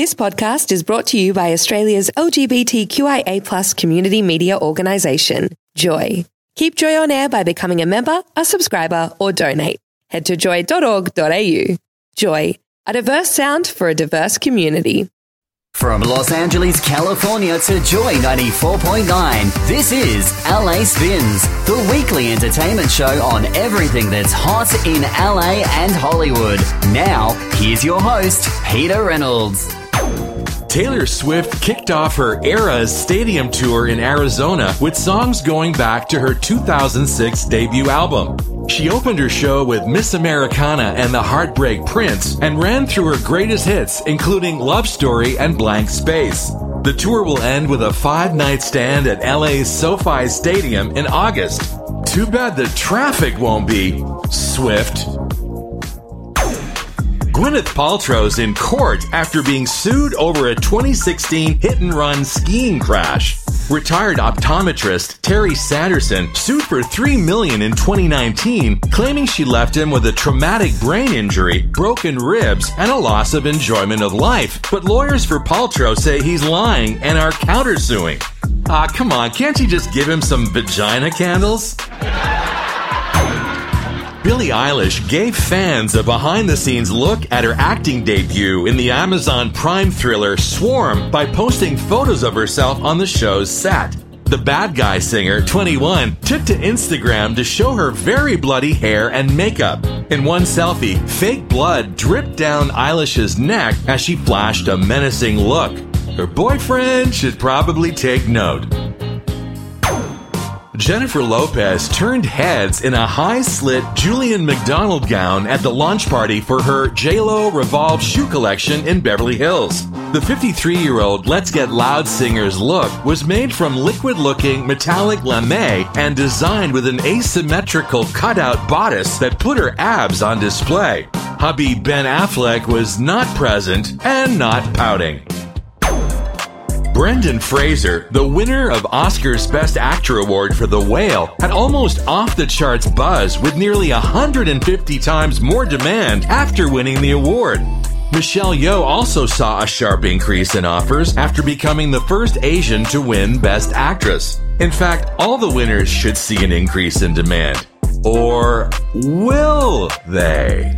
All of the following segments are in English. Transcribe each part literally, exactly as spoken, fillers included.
This podcast is brought to you by Australia's L G B T Q I A plus community media organisation, Joy. Keep Joy on air by becoming a member, a subscriber, or donate. Head to joy dot org dot a u. Joy, a diverse sound for a diverse community. From Los Angeles, California to Joy ninety-four point nine, this is L A Spins, the weekly entertainment show on everything that's hot in L A and Hollywood. Now, here's your host, Peter Reynolds. Taylor Swift kicked off her Eras Stadium tour in Arizona with songs going back to her two thousand six debut album. She opened her show with Miss Americana and the Heartbreak Prince and ran through her greatest hits, including Love Story and Blank Space. The tour will end with a five-night stand at L A's SoFi Stadium in August. Too bad the traffic won't be Swift. Gwyneth Paltrow's in court after being sued over a twenty sixteen hit-and-run skiing crash. Retired optometrist Terry Sanderson sued for three million dollars in twenty nineteen, claiming she left him with a traumatic brain injury, broken ribs, and a loss of enjoyment of life. But lawyers for Paltrow say he's lying and are countersuing. Ah, come on, can't you just give him some vagina candles? Billie Eilish gave fans a behind-the-scenes look at her acting debut in the Amazon Prime thriller Swarm by posting photos of herself on the show's set. The Bad Guy singer, twenty-one, took to Instagram to show her very bloody hair and makeup. In one selfie, fake blood dripped down Eilish's neck as she flashed a menacing look. Her boyfriend should probably take note. Jennifer Lopez turned heads in a high-slit Julian McDonald gown at the launch party for her J Lo Revolve shoe collection in Beverly Hills. The fifty-three-year-old Let's Get Loud singer's look was made from liquid-looking metallic lame and designed with an asymmetrical cutout bodice that put her abs on display. Hubby Ben Affleck was not present and not pouting. Brendan Fraser, the winner of Oscar's Best Actor Award for The Whale, had almost off-the-charts buzz with nearly one hundred fifty times more demand after winning the award. Michelle Yeoh also saw a sharp increase in offers after becoming the first Asian to win Best Actress. In fact, all the winners should see an increase in demand. Or will they?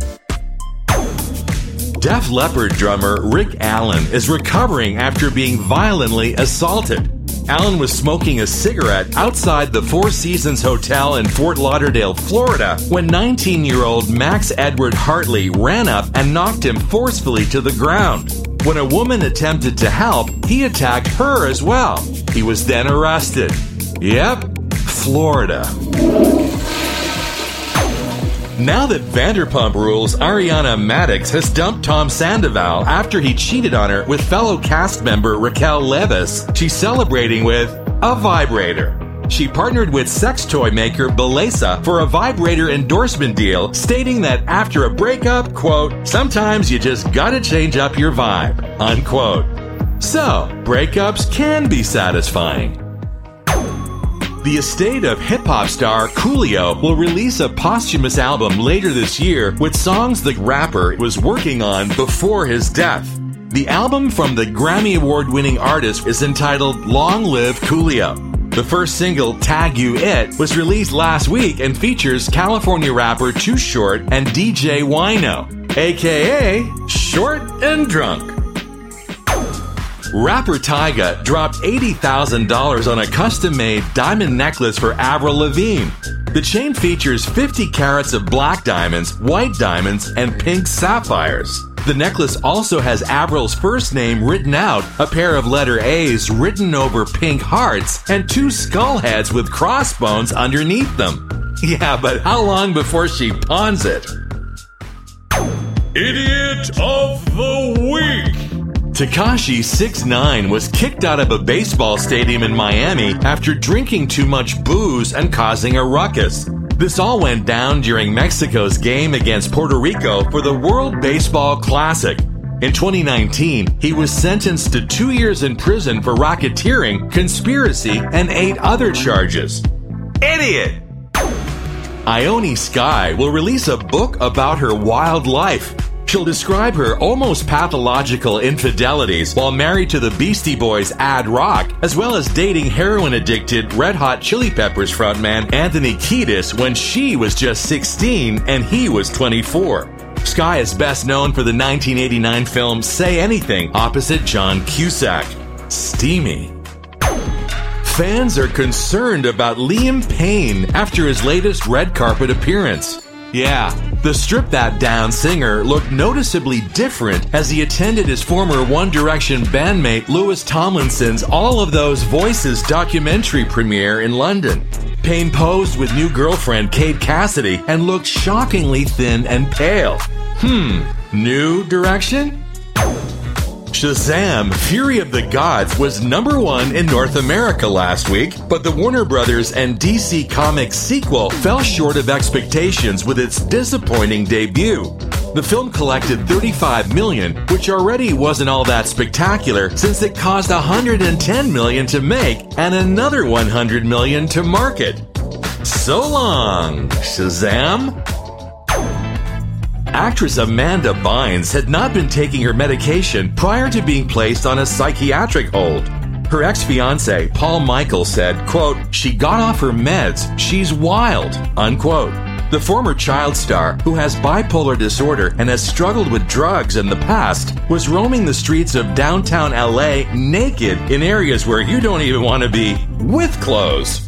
Def Leppard drummer Rick Allen is recovering after being violently assaulted. Allen was smoking a cigarette outside the Four Seasons Hotel in Fort Lauderdale, Florida, when nineteen-year-old Max Edward Hartley ran up and knocked him forcefully to the ground. When a woman attempted to help, he attacked her as well. He was then arrested. Yep, Florida. Now that Vanderpump Rules' Ariana Madix has dumped Tom Sandoval after he cheated on her with fellow cast member Raquel Levis, she's celebrating with a vibrator. She partnered with sex toy maker Bellesa for a vibrator endorsement deal, stating that after a breakup, quote, sometimes you just gotta change up your vibe, unquote. So, breakups can be satisfying. The estate of hip-hop star Coolio will release a posthumous album later this year with songs the rapper was working on before his death. The album from the Grammy Award-winning artist is entitled Long Live Coolio. The first single, Tag You It, was released last week and features California rapper Too Short and D J Wino, aka Short and Drunk. Rapper Tyga dropped eighty thousand dollars on a custom-made diamond necklace for Avril Lavigne. The chain features fifty carats of black diamonds, white diamonds, and pink sapphires. The necklace also has Avril's first name written out, a pair of letter A's written over pink hearts, and two skull heads with crossbones underneath them. Yeah, but how long before she pawns it? Idiot of the Week! Tekashi six nine was kicked out of a baseball stadium in Miami after drinking too much booze and causing a ruckus. This all went down during Mexico's game against Puerto Rico for the World Baseball Classic. In twenty nineteen, he was sentenced to two years in prison for racketeering, conspiracy, and eight other charges. Idiot! Ione Skye will release a book about her wild life. She'll describe her almost pathological infidelities while married to the Beastie Boys' Ad Rock, as well as dating heroin-addicted Red Hot Chili Peppers frontman Anthony Kiedis when she was just sixteen and he was twenty-four. Sky is best known for the nineteen eighty-nine film Say Anything opposite John Cusack. Steamy. Fans are concerned about Liam Payne after his latest red carpet appearance. Yeah, the Strip That Down singer looked noticeably different as he attended his former One Direction bandmate Louis Tomlinson's All of Those Voices documentary premiere in London. Payne posed with new girlfriend Kate Cassidy and looked shockingly thin and pale. Hmm, new direction? Shazam! Fury of the Gods was number one in North America last week, but the Warner Brothers and D C Comics sequel fell short of expectations with its disappointing debut. The film collected thirty-five million dollars, which already wasn't all that spectacular since it cost one hundred ten million dollars to make and another one hundred million dollars to market. So long, Shazam! Actress Amanda Bynes had not been taking her medication prior to being placed on a psychiatric hold. Her ex-fiancé, Paul Michael, said, quote, "She got off her meds. She's wild," unquote. The former child star, who has bipolar disorder and has struggled with drugs in the past, was roaming the streets of downtown L A naked in areas where you don't even want to be with clothes.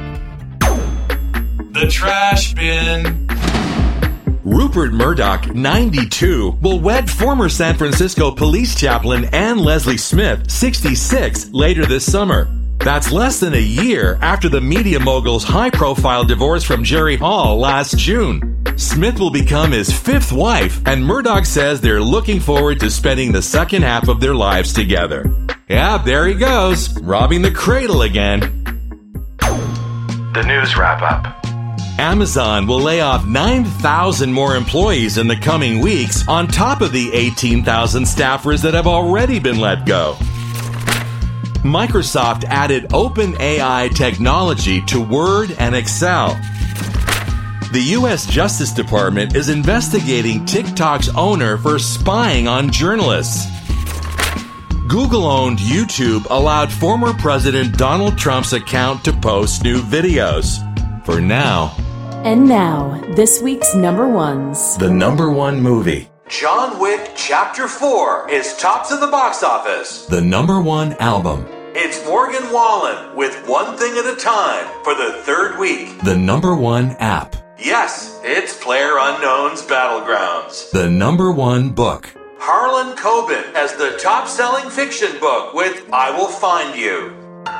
The trash bin. Rupert Murdoch, ninety-two, will wed former San Francisco police chaplain Anne Leslie Smith, sixty-six, later this summer. That's less than a year after the media mogul's high-profile divorce from Jerry Hall last June. Smith will become his fifth wife, and Murdoch says they're looking forward to spending the second half of their lives together. Yeah, there he goes, robbing the cradle again. The news wrap-up. Amazon will lay off nine thousand more employees in the coming weeks on top of the eighteen thousand staffers that have already been let go. Microsoft added OpenAI technology to Word and Excel. The U S Justice Department is investigating TikTok's owner for spying on journalists. Google-owned YouTube allowed former President Donald Trump's account to post new videos. For now. And now, this week's number ones. The number one movie. John Wick Chapter four is tops of the box office. The number one album. It's Morgan Wallen with One Thing at a Time for the third week. The number one app. Yes, it's PlayerUnknown's Battlegrounds. The number one book. Harlan Coben as the top-selling fiction book with I Will Find You.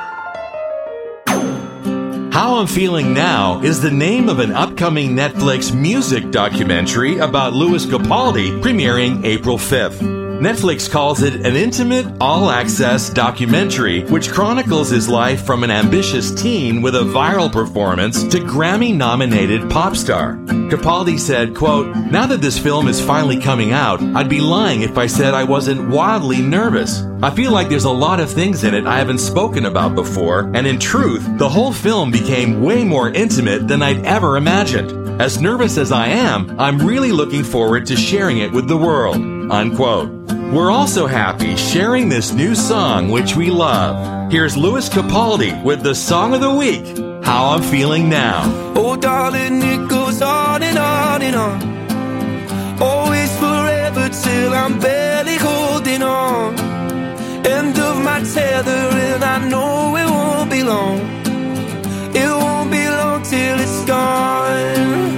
How I'm Feeling Now is the name of an upcoming Netflix music documentary about Louis Capaldi, premiering April fifth. Netflix calls it an intimate, all-access documentary which chronicles his life from an ambitious teen with a viral performance to Grammy-nominated pop star. Capaldi said, quote, "Now that this film is finally coming out, I'd be lying if I said I wasn't wildly nervous. I feel like there's a lot of things in it I haven't spoken about before, and in truth, the whole film became way more intimate than I'd ever imagined. As nervous as I am, I'm really looking forward to sharing it with the world," unquote. We're also happy sharing this new song, which we love. Here's Louis Capaldi with the song of the week, How I'm Feeling Now. Oh, darling, it goes on and on and on. Always forever till I'm barely holding on. End of my tether and I know it won't be long. It won't be long till it's gone.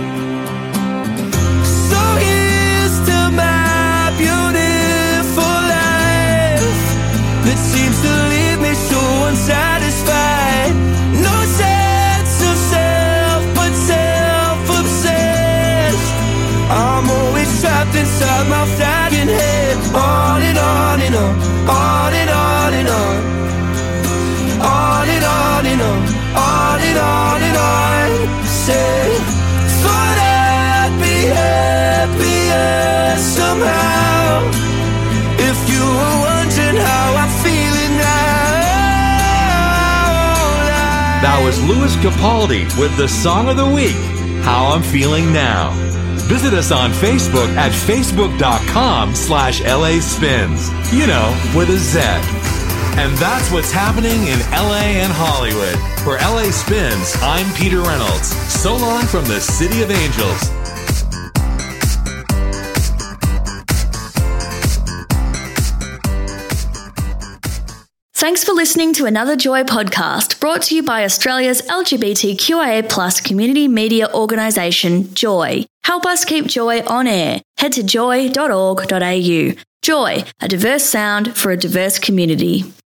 So here's to my beautiful life that seems to leave me so unsatisfied. No sense of self but self-obsessed. I'm always trapped inside my flagging head. On and on and on, on and on and on, on and on and on, on and on and on. Say, thought I'd be happier somehow. If you were wondering how I'm feeling now. That was Louis Capaldi with the song of the week, How I'm Feeling Now. Visit us on Facebook at facebook.com slash LA Spins. You know, with a Z. And that's what's happening in L A and Hollywood. For L A Spins, I'm Peter Reynolds. So long from the City of Angels. Thanks for listening to another Joy podcast brought to you by Australia's L G B T Q I A plus community media organisation, Joy. Help us keep Joy on air. Head to joy dot org dot a u. Joy, a diverse sound for a diverse community.